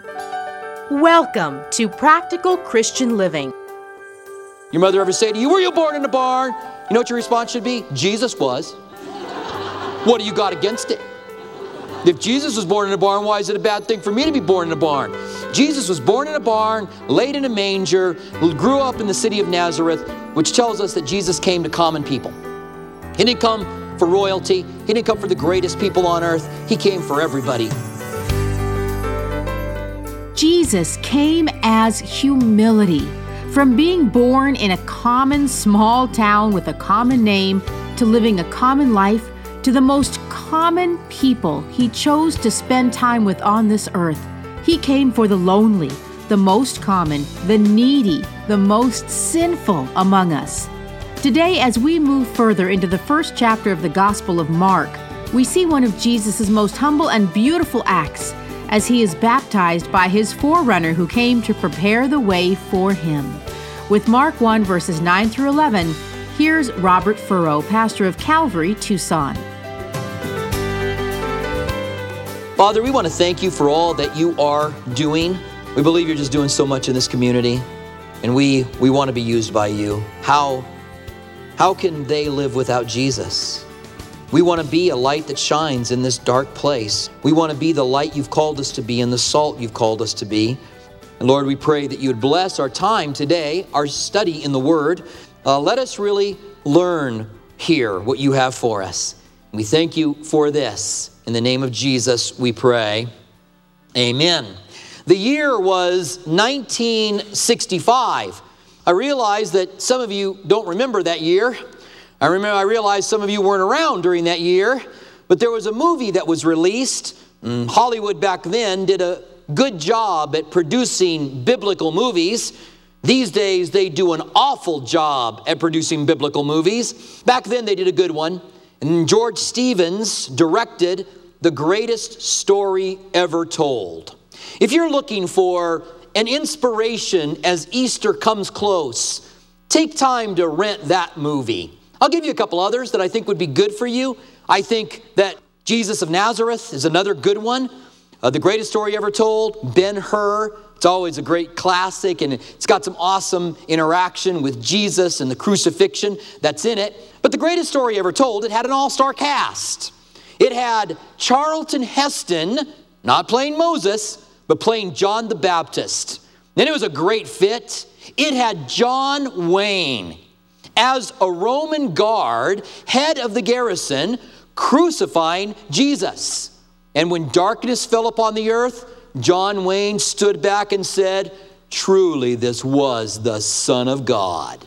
Welcome to Practical Christian Living. Your mother ever say to you, were you born in a barn? You know what your response should be? Jesus was. What do you got against it? If Jesus was born in a barn, why is it a bad thing for me to be born in a barn? Jesus was born in a barn, laid in a manger, grew up in the city of Nazareth, which tells us that Jesus came to common people. He didn't come for royalty. He didn't come for the greatest people on earth. He came for everybody. Jesus came as humility. From being born in a common small town with a common name to living a common life to the most common people He chose to spend time with on this earth. He came for the lonely, the most common, the needy, the most sinful among us. Today, as we move further into the first chapter of the Gospel of Mark, we see one of Jesus' most humble and beautiful acts as He is baptized by His forerunner who came to prepare the way for Him. With Mark 1, verses 9 through 11, here's Robert Furrow, pastor of Calvary, Tucson. Father, we want to thank you for all that you are doing. We believe you're just doing so much in this community, and we want to be used by you. How can they live without Jesus? We want to be a light that shines in this dark place. We want to be the light you've called us to be and the salt you've called us to be. And Lord, we pray that you would bless our time today, our study in the Word. Let us really learn here what you have for us. We thank you for this. In the name of Jesus, we pray. Amen. The year was 1965. I realize that some of you don't remember that year. I realize some of you weren't around during that year, but there was a movie that was released. Hollywood back then did a good job at producing biblical movies. These days, they do an awful job at producing biblical movies. Back then, they did a good one. And George Stevens directed The Greatest Story Ever Told. If you're looking for an inspiration as Easter comes close, take time to rent that movie. I'll give you a couple others that I think would be good for you. I think that Jesus of Nazareth is another good one. The Greatest Story Ever Told, Ben-Hur. It's always a great classic, and it's got some awesome interaction with Jesus and the crucifixion that's in it. But The Greatest Story Ever Told, it had an all-star cast. It had Charlton Heston, not playing Moses, but playing John the Baptist. And it was a great fit. It had John Wayne as a Roman guard, head of the garrison, crucifying Jesus. And when darkness fell upon the earth, John Wayne stood back and said, "Truly this was the Son of God."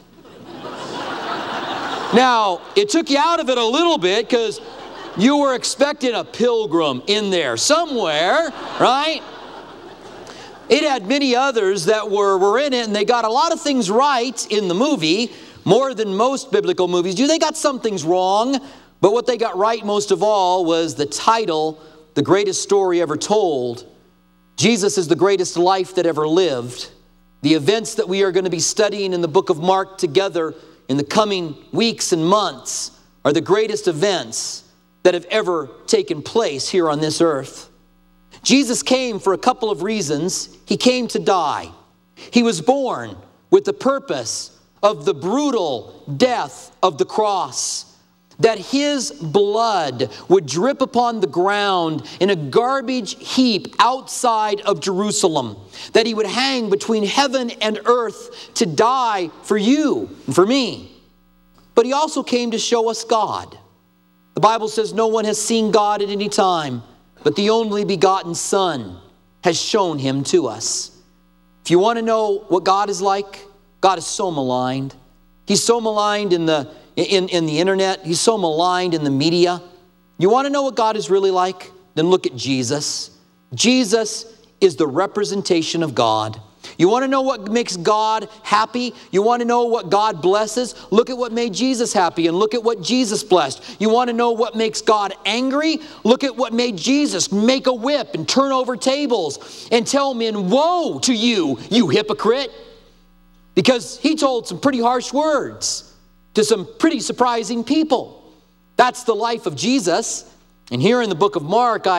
Now, it took you out of it a little bit because you were expecting a pilgrim in there somewhere, right? It had many others that were in it, and they got a lot of things right in the movie, more than most biblical movies do. They got some things wrong, but what they got right most of all was the title, The Greatest Story Ever Told. Jesus is the greatest life that ever lived. The events that we are going to be studying in the book of Mark together in the coming weeks and months are the greatest events that have ever taken place here on this earth. Jesus came for a couple of reasons. He came to die. He was born with the purpose of the brutal death of the cross, that His blood would drip upon the ground in a garbage heap outside of Jerusalem, that He would hang between heaven and earth to die for you and for me. But He also came to show us God. The Bible says no one has seen God at any time, but the only begotten Son has shown Him to us. If you want to know what God is like, God is so maligned. He's so maligned in the internet. He's so maligned in the media. You want to know what God is really like? Then look at Jesus. Jesus is the representation of God. You want to know what makes God happy? You want to know what God blesses? Look at what made Jesus happy and look at what Jesus blessed. You want to know what makes God angry? Look at what made Jesus make a whip and turn over tables and tell men, "Woe to you, you hypocrite." Because He told some pretty harsh words to some pretty surprising people. That's the life of Jesus. And here in the book of Mark, I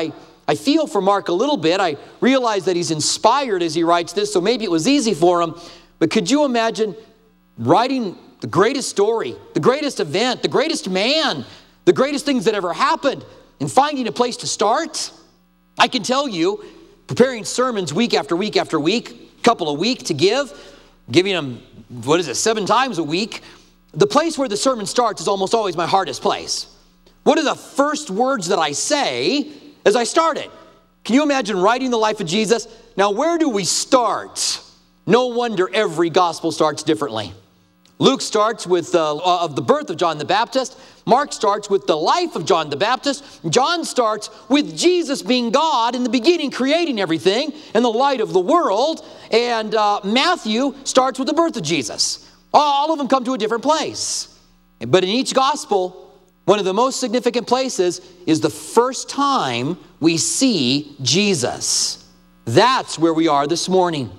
I feel for Mark a little bit. I realize that he's inspired as he writes this, so maybe it was easy for him. But could you imagine writing the greatest story, the greatest event, the greatest man, the greatest things that ever happened, and finding a place to start? I can tell you, preparing sermons week after week after week, couple a week to giving them, 7 times a week, the place where the sermon starts is almost always my hardest place. What are the first words that I say as I start it? Can you imagine writing the life of Jesus? Now, where do we start? No wonder every gospel starts differently. Luke starts with of the birth of John the Baptist. Mark starts with the life of John the Baptist. John starts with Jesus being God in the beginning, creating everything and the light of the world. And Matthew starts with the birth of Jesus. All of them come to a different place. But in each gospel, one of the most significant places is the first time we see Jesus. That's where we are this morning.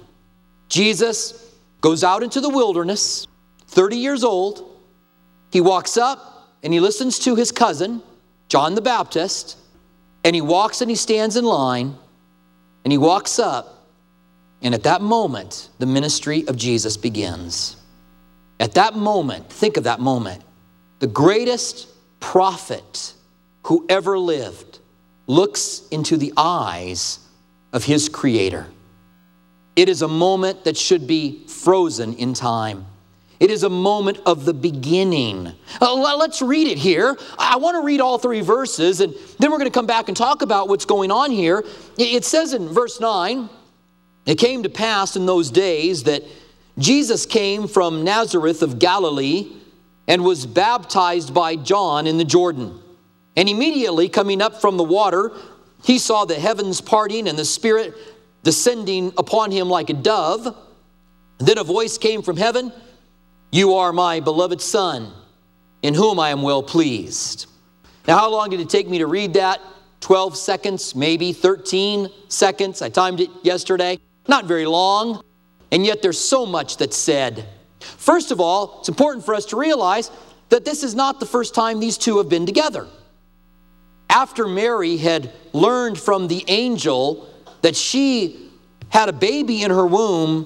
Jesus goes out into the wilderness, 30 years old. He walks up and he listens to his cousin, John the Baptist, and he walks and he stands in line, and he walks up, and at that moment, the ministry of Jesus begins. At that moment, think of that moment, the greatest prophet who ever lived looks into the eyes of his Creator. It is a moment that should be frozen in time. It is a moment of the beginning. Let's read it here. I want to read all 3 verses, and then we're going to come back and talk about what's going on here. It says in verse 9, "It came to pass in those days that Jesus came from Nazareth of Galilee and was baptized by John in the Jordan. And immediately coming up from the water, he saw the heavens parting and the Spirit descending upon him like a dove. And then a voice came from heaven, 'You are my beloved Son, in whom I am well pleased.'" Now, how long did it take me to read that? 12 seconds, maybe 13 seconds. I timed it yesterday. Not very long. And yet there's so much that's said. First of all, it's important for us to realize that this is not the first time these two have been together. After Mary had learned from the angel that she had a baby in her womb,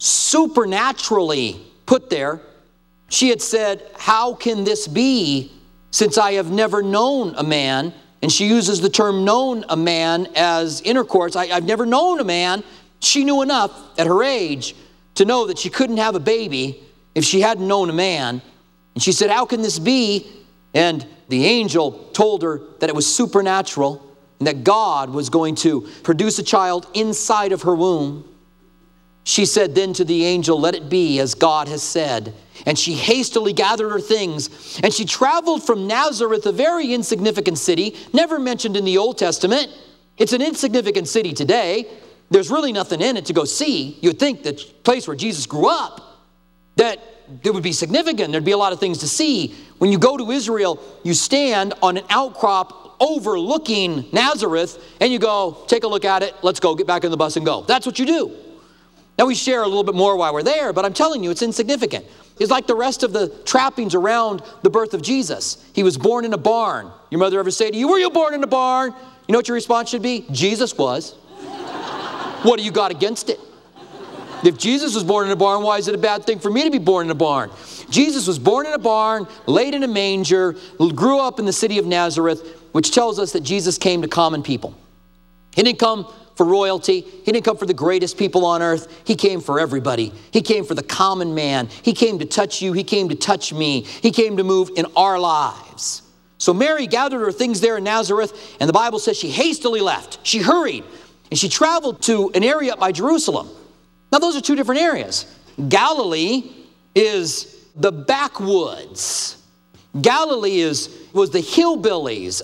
supernaturally put there, she had said, "How can this be, since I have never known a man?" And she uses the term known a man as intercourse. I've never known a man. She knew enough at her age to know that she couldn't have a baby if she hadn't known a man. And she said, "How can this be?" And the angel told her that it was supernatural and that God was going to produce a child inside of her womb. She said then to the angel, "Let it be as God has said." And she hastily gathered her things, and she traveled from Nazareth, a very insignificant city, never mentioned in the Old Testament. It's an insignificant city today. There's really nothing in it to go see. You'd think the place where Jesus grew up, that it would be significant. There'd be a lot of things to see. When you go to Israel, you stand on an outcrop overlooking Nazareth, and you go, take a look at it, let's go, get back in the bus and go. That's what you do. Now, we share a little bit more while we're there, but I'm telling you, it's insignificant. It's like the rest of the trappings around the birth of Jesus. He was born in a barn. Your mother ever say to you, "Were you born in a barn?" You know what your response should be? "Jesus was." What do you got against it? If Jesus was born in a barn, why is it a bad thing for me to be born in a barn? Jesus was born in a barn, laid in a manger, grew up in the city of Nazareth, which tells us that Jesus came to common people. He didn't come for royalty. He didn't come for the greatest people on earth. He came for everybody. He came for the common man. He came to touch you. He came to touch me. He came to move in our lives. So Mary gathered her things there in Nazareth, and the Bible says she hastily left. She hurried, and she traveled to an area up by Jerusalem. Now, those are two different areas. Galilee is the backwoods. Galilee was the hillbillies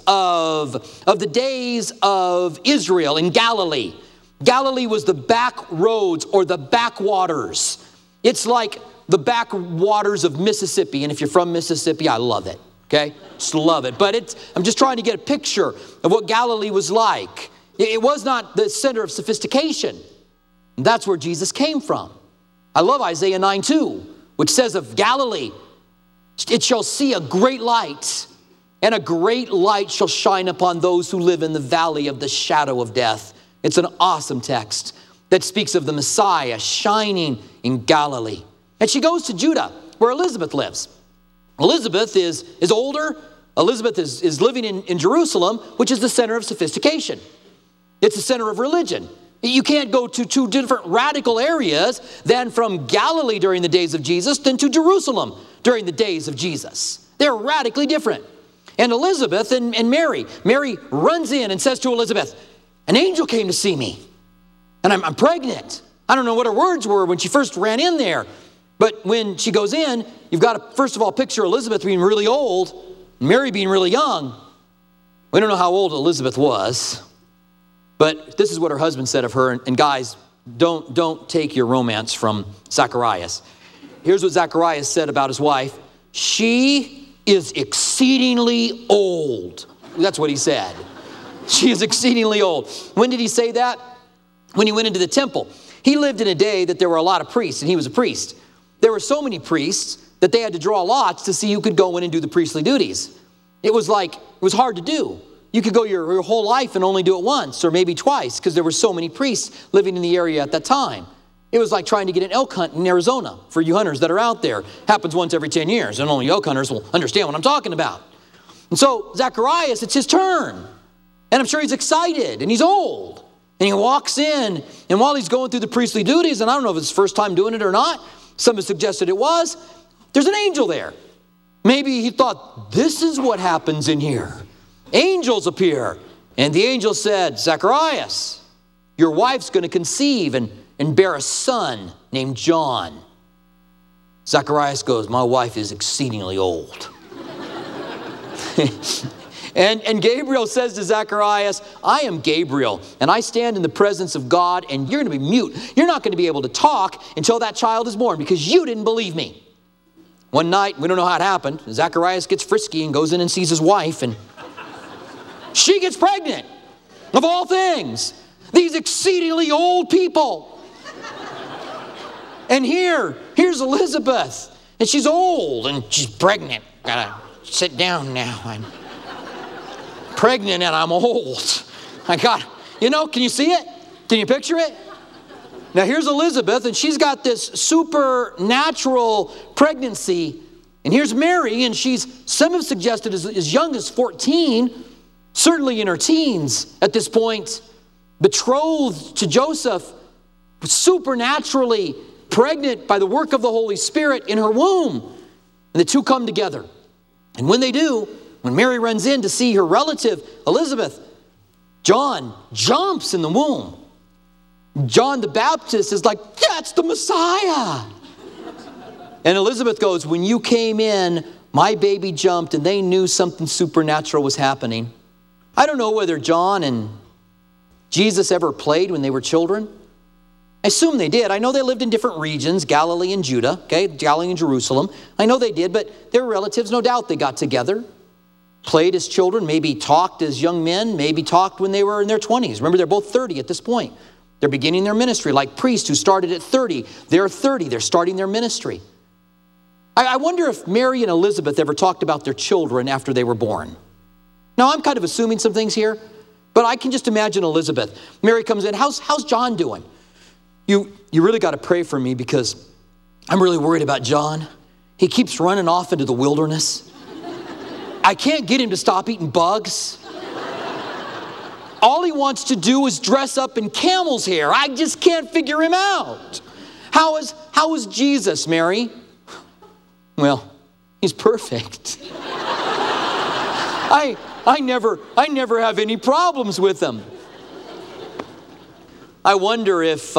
of the days of Israel in Galilee. Galilee was the back roads or the backwaters. It's like the backwaters of Mississippi. And if you're from Mississippi, I love it. Okay? Just love it. But I'm just trying to get a picture of what Galilee was like. It was not the center of sophistication. And that's where Jesus came from. I love Isaiah 9:2, which says of Galilee, "It shall see a great light, and a great light shall shine upon those who live in the valley of the shadow of death. It's an awesome text that speaks of the Messiah shining in Galilee. And she goes to Judah, where Elizabeth lives. Elizabeth is older. Elizabeth is living in Jerusalem, which is the center of sophistication. It's the center of religion. You can't go to two different radical areas than from Galilee during the days of Jesus than to Jerusalem during the days of Jesus. They're radically different. And Elizabeth and Mary runs in and says to Elizabeth, an angel came to see me, and I'm pregnant. I don't know what her words were when she first ran in there, but when she goes in, you've got to, first of all, picture Elizabeth being really old, Mary being really young. We don't know how old Elizabeth was, but this is what her husband said of her. And guys, don't take your romance from Zacharias. Here's what Zacharias said about his wife. She is exceedingly old. That's what he said. She is exceedingly old. When did he say that? When he went into the temple. He lived in a day that there were a lot of priests, and he was a priest. There were so many priests that they had to draw lots to see who could go in and do the priestly duties. It was hard to do. You could go your whole life and only do it once or maybe twice because there were so many priests living in the area at that time. It was like trying to get an elk hunt in Arizona for you hunters that are out there. Happens once every 10 years, and only elk hunters will understand what I'm talking about. And so Zacharias, it's his turn. And I'm sure he's excited, and he's old. And he walks in, and while he's going through the priestly duties, and I don't know if it's his first time doing it or not, some have suggested it was, there's an angel there. Maybe he thought, this is what happens in here. Angels appear. And the angel said, Zacharias, your wife's going to conceive and bear a son named John. Zacharias goes, my wife is exceedingly old. And Gabriel says to Zacharias, I am Gabriel, and I stand in the presence of God, and you're going to be mute. You're not going to be able to talk until that child is born because you didn't believe me. One night, we don't know how it happened, Zacharias gets frisky and goes in and sees his wife, and she gets pregnant, of all things. These exceedingly old people. And here's Elizabeth, and she's old, and she's pregnant. Gotta sit down now. I'm pregnant and I'm old. can you see it? Can you picture it? Now here's Elizabeth, and she's got this supernatural pregnancy. And here's Mary, and some have suggested as young as 14, certainly in her teens at this point, betrothed to Joseph, supernaturally pregnant by the work of the Holy Spirit in her womb. And the two come together. And when they do, when Mary runs in to see her relative, Elizabeth, John jumps in the womb. John the Baptist is like, that's the Messiah. And Elizabeth goes, when you came in, my baby jumped and they knew something supernatural was happening. I don't know whether John and Jesus ever played when they were children. I assume they did. I know they lived in different regions, Galilee and Judah, Galilee and Jerusalem. I know they did, but they were relatives. No doubt they got together, played as children, maybe talked as young men, maybe talked when they were in their 20s. Remember, they're both 30 at this point. They're beginning their ministry, like priests who started at 30. They're 30. They're starting their ministry. I wonder if Mary and Elizabeth ever talked about their children after they were born. Now, I'm kind of assuming some things here, but I can just imagine Elizabeth. Mary comes in, how's John doing? You really got to pray for me because I'm really worried about John. He keeps running off into the wilderness. I can't get him to stop eating bugs. All he wants to do is dress up in camel's hair. I just can't figure him out. How is Jesus, Mary? Well, he's perfect. I never have any problems with him. I wonder if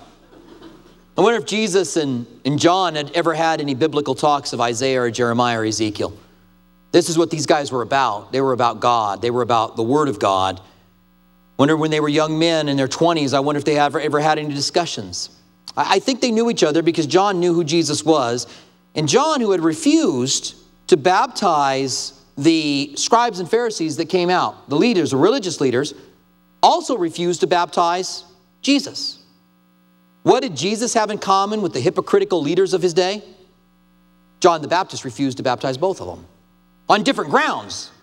Jesus and John had ever had any biblical talks of Isaiah or Jeremiah or Ezekiel. This is what these guys were about. They were about God. They were about the Word of God. Wonder when they were young men in their 20s, I wonder if they ever had any discussions. I think they knew each other because John knew who Jesus was. And John, who had refused to baptize the scribes and Pharisees that came out, the leaders, the religious leaders, also refused to baptize Jesus. What did Jesus have in common with the hypocritical leaders of his day? John the Baptist refused to baptize both of them on different grounds.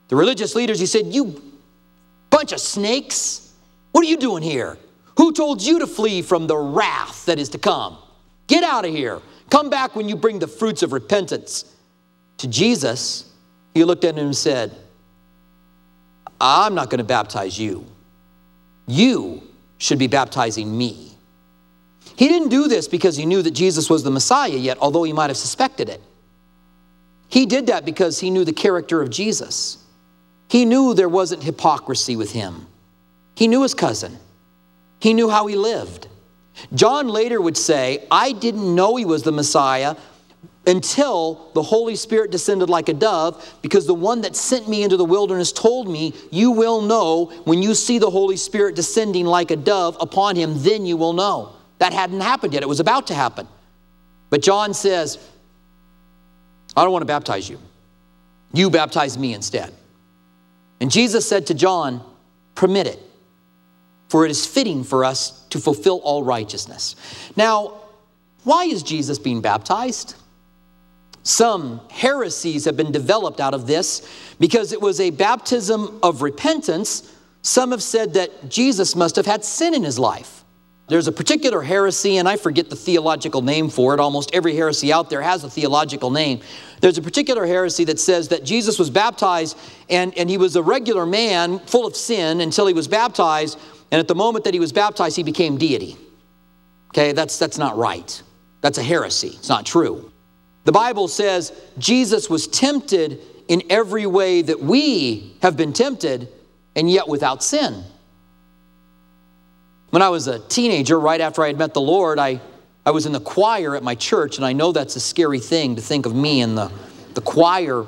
The religious leaders, he said, "You bunch of snakes, what are you doing here? Who told you to flee from the wrath that is to come? Get out of here. Come back when you bring the fruits of repentance." To Jesus, he looked at him and said, "I'm not going to baptize you. You should be baptizing me." He didn't do this because he knew that Jesus was the Messiah yet, although he might have suspected it. He did that because he knew the character of Jesus. He knew there wasn't hypocrisy with him. He knew his cousin. He knew how he lived. John later would say, "I didn't know he was the Messiah until the Holy Spirit descended like a dove, because the one that sent me into the wilderness told me, you will know when you see the Holy Spirit descending like a dove upon him, then you will know." That hadn't happened yet. It was about to happen. But John says, "I don't want to baptize you. You baptize me instead." And Jesus said to John, "Permit it, for it is fitting for us to fulfill all righteousness." Now, why is Jesus being baptized? Some heresies have been developed out of this because it was a baptism of repentance. Some have said that Jesus must have had sin in his life. There's a particular heresy, and I forget the theological name for it. Almost every heresy out there has a theological name. There's a particular heresy that says that Jesus was baptized and he was a regular man full of sin until he was baptized, and at the moment that he was baptized, he became deity. Okay, that's not right. That's a heresy. It's not true. The Bible says Jesus was tempted in every way that we have been tempted, and yet without sin. When I was a teenager, right after I had met the Lord, I was in the choir at my church, and I know that's a scary thing to think of me in the choir.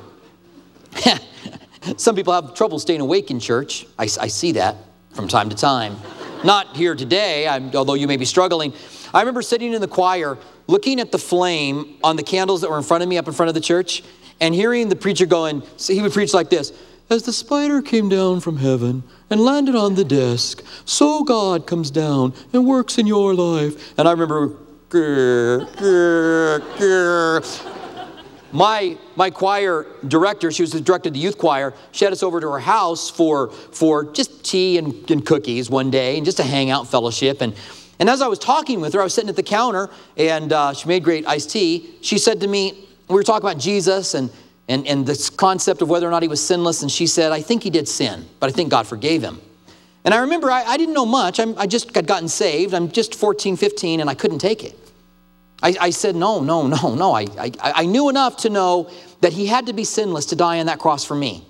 Some people have trouble staying awake in church. I see that from time to time. Not here today, although you may be struggling. I remember sitting in the choir, looking at the flame on the candles that were in front of me up in front of the church, and hearing the preacher going, so he would preach like this: "As the spider came down from heaven and landed on the desk, so God comes down and works in your life." And I remember, grr, grr, grr. My choir director, she was the director of the youth choir, she had us over to her house for just tea and cookies one day, and just to hang out and fellowship. And as I was talking with her, I was sitting at the counter, and she made great iced tea. She said to me, we were talking about Jesus and this concept of whether or not he was sinless, and she said, "I think he did sin, but I think God forgave him." And I remember I didn't know much. I just had gotten saved. I'm just 14, 15, and I couldn't take it. I said, no. I knew enough to know that he had to be sinless to die on that cross for me.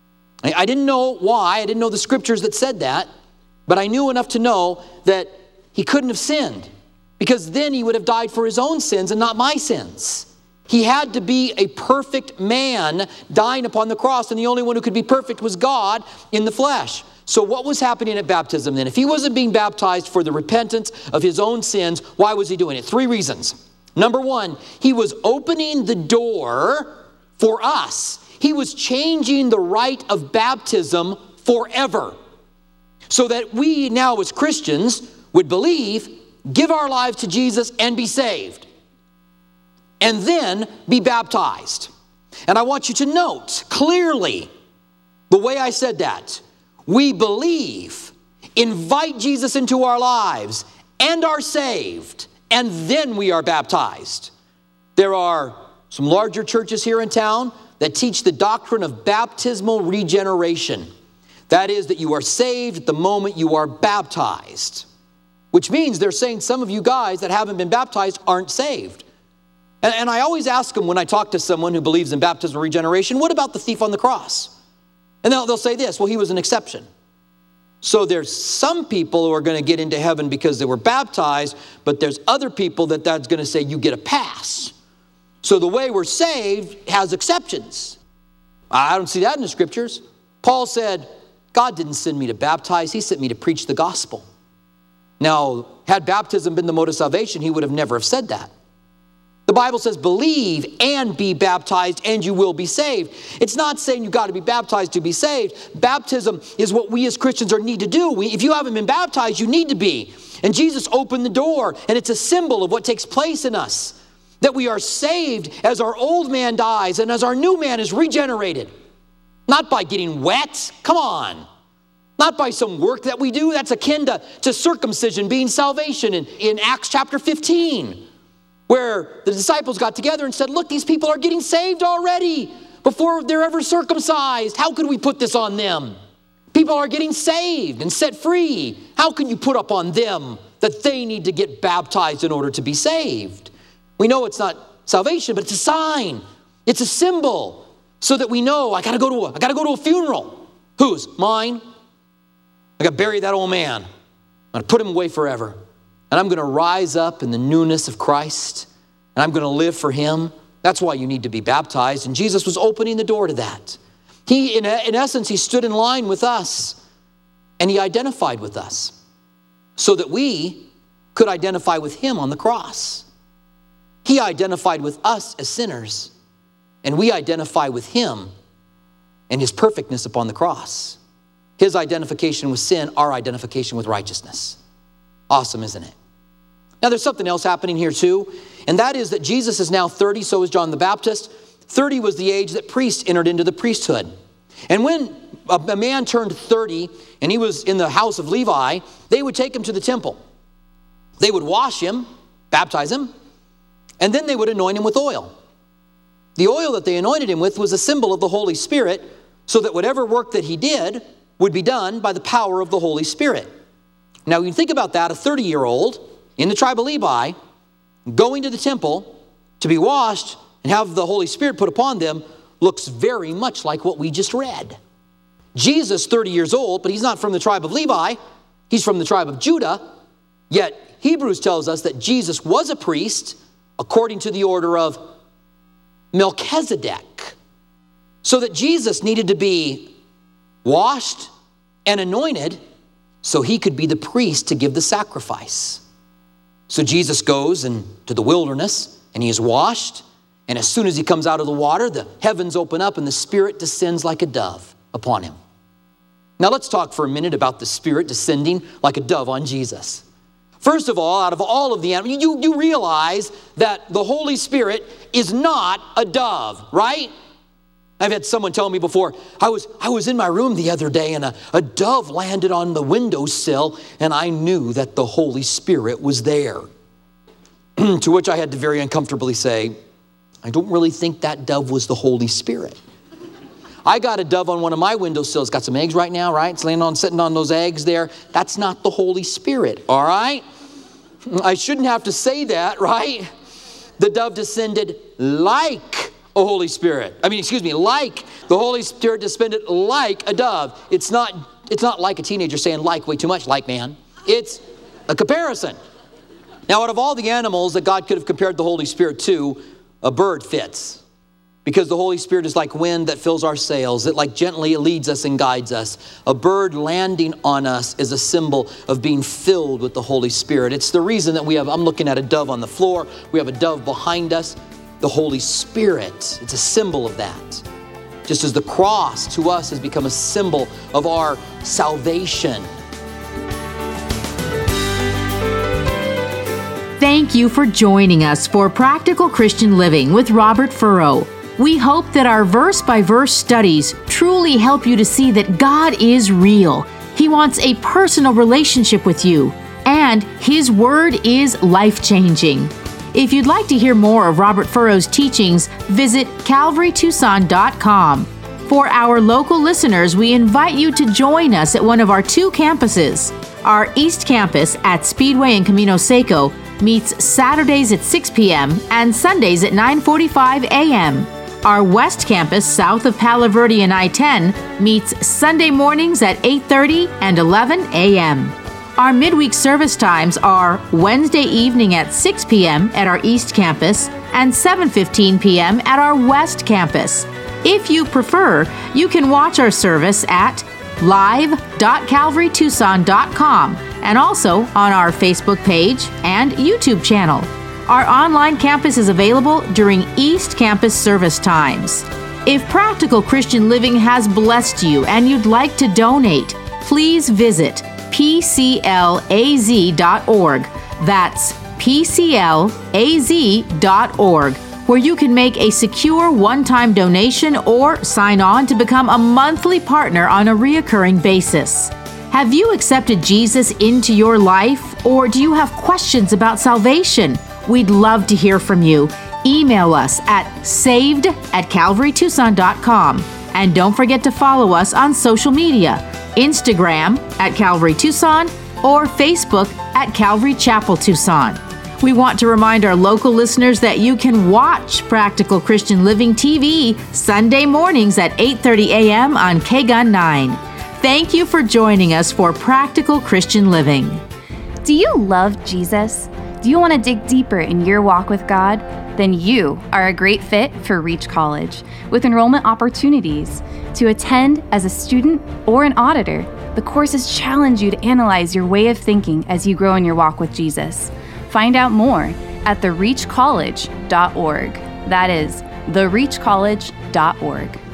I didn't know why. I didn't know the scriptures that said that, but I knew enough to know that he couldn't have sinned, because then he would have died for his own sins and not my sins. He had to be a perfect man dying upon the cross, and the only one who could be perfect was God in the flesh. So what was happening at baptism then? If he wasn't being baptized for the repentance of his own sins, why was he doing it? 3 reasons. Number 1, he was opening the door for us. He was changing the rite of baptism forever, so that we now as Christians would believe, give our lives to Jesus and be saved, and then be baptized. And I want you to note clearly the way I said that. We believe, invite Jesus into our lives, and are saved, and then we are baptized. There are some larger churches here in town that teach the doctrine of baptismal regeneration. That is, that you are saved at the moment you are baptized, which means they're saying some of you guys that haven't been baptized aren't saved. And I always ask them when I talk to someone who believes in baptismal regeneration, what about the thief on the cross? And they'll say this, well, he was an exception. So there's some people who are going to get into heaven because they were baptized, but there's other people that's going to say you get a pass. So the way we're saved has exceptions. I don't see that in the scriptures. Paul said, God didn't send me to baptize, he sent me to preach the gospel. Now, had baptism been the mode of salvation, he would have never have said that. The Bible says, believe and be baptized and you will be saved. It's not saying you've got to be baptized to be saved. Baptism is what we as Christians need to do. If you haven't been baptized, you need to be. And Jesus opened the door, and it's a symbol of what takes place in us. That we are saved as our old man dies and as our new man is regenerated. Not by getting wet. Come on. Not by some work that we do. That's akin to circumcision being salvation in Acts chapter 15, where the disciples got together and said, look, these people are getting saved already before they're ever circumcised. How could we put this on them? People are getting saved and set free. How can you put up on them that they need to get baptized in order to be saved? We know it's not salvation, but it's a sign. It's a symbol so that we know I gotta go to a funeral. Whose? Mine. I gotta bury that old man. I'm gonna put him away forever. And I'm gonna rise up in the newness of Christ. And I'm gonna live for him. That's why you need to be baptized. And Jesus was opening the door to that. He, in essence, he stood in line with us. And he identified with us so that we could identify with him on the cross. He identified with us as sinners. And we identify with him and his perfectness upon the cross. His identification with sin, our identification with righteousness. Awesome, isn't it? Now there's something else happening here too, and that is that Jesus is now 30, so is John the Baptist. 30 was the age that priests entered into the priesthood. And when a man turned 30 and he was in the house of Levi, they would take him to the temple. They would wash him, baptize him, and then they would anoint him with oil. The oil that they anointed him with was a symbol of the Holy Spirit, so that whatever work that he did would be done by the power of the Holy Spirit. Now, when you think about that, a 30-year-old in the tribe of Levi going to the temple to be washed and have the Holy Spirit put upon them looks very much like what we just read. Jesus, 30 years old, but he's not from the tribe of Levi. He's from the tribe of Judah. Yet Hebrews tells us that Jesus was a priest according to the order of Melchizedek. So that Jesus needed to be washed and anointed so he could be the priest to give the sacrifice. So Jesus goes into the wilderness and he is washed. And as soon as he comes out of the water, the heavens open up and the Spirit descends like a dove upon him. Now let's talk for a minute about the Spirit descending like a dove on Jesus. First of all, out of all of the animals, you realize that the Holy Spirit is not a dove, right? I've had someone tell me before, I was in my room the other day and a dove landed on the windowsill and I knew that the Holy Spirit was there. To which I had to very uncomfortably say, I don't really think that dove was the Holy Spirit. I got a dove on one of my windowsills. Got some eggs right now, right? It's sitting on those eggs there. That's not the Holy Spirit, all right? I shouldn't have to say that, right? The dove descended like a Holy Spirit. Like the Holy Spirit descended like a dove. It's not like a teenager saying like way too much, like man. It's a comparison. Now, out of all the animals that God could have compared the Holy Spirit to, a bird fits. Because the Holy Spirit is like wind that fills our sails. It like gently leads us and guides us. A bird landing on us is a symbol of being filled with the Holy Spirit. It's the reason that I'm looking at a dove on the floor. We have a dove behind us. The Holy Spirit, it's a symbol of that. Just as the cross to us has become a symbol of our salvation. Thank you for joining us for Practical Christian Living with Robert Furrow. We hope that our verse-by-verse studies truly help you to see that God is real. He wants a personal relationship with you, and His Word is life-changing. If you'd like to hear more of Robert Furrow's teachings, visit CalvaryTucson.com. For our local listeners, we invite you to join us at one of our two campuses. Our East Campus at Speedway and Camino Seco meets Saturdays at 6 p.m. and Sundays at 9:45 a.m. Our West Campus, south of Palo Verde and I-10, meets Sunday mornings at 8:30 and 11 a.m. Our midweek service times are Wednesday evening at 6 p.m. at our East Campus and 7:15 p.m. at our West Campus. If you prefer, you can watch our service at live.calvarytucson.com and also on our Facebook page and YouTube channel. Our online campus is available during East Campus service times. If Practical Christian Living has blessed you and you'd like to donate, please visit PCLAZ.org. That's PCLAZ.org. where you can make a secure one-time donation or sign on to become a monthly partner on a reoccurring basis. Have you accepted Jesus into your life, or do you have questions about salvation? We'd love to hear from you. Email us at saved@calvarytucson.com. And don't forget to follow us on social media, Instagram at Calvary Tucson or Facebook at Calvary Chapel Tucson. We want to remind our local listeners that you can watch Practical Christian Living TV Sunday mornings at 8:30 a.m. on KGUN 9. Thank you for joining us for Practical Christian Living. Do you love Jesus? Do you want to dig deeper in your walk with God? Then you are a great fit for Reach College, with enrollment opportunities. To attend as a student or an auditor, the courses challenge you to analyze your way of thinking as you grow in your walk with Jesus. Find out more at thereachcollege.org. That is, thereachcollege.org.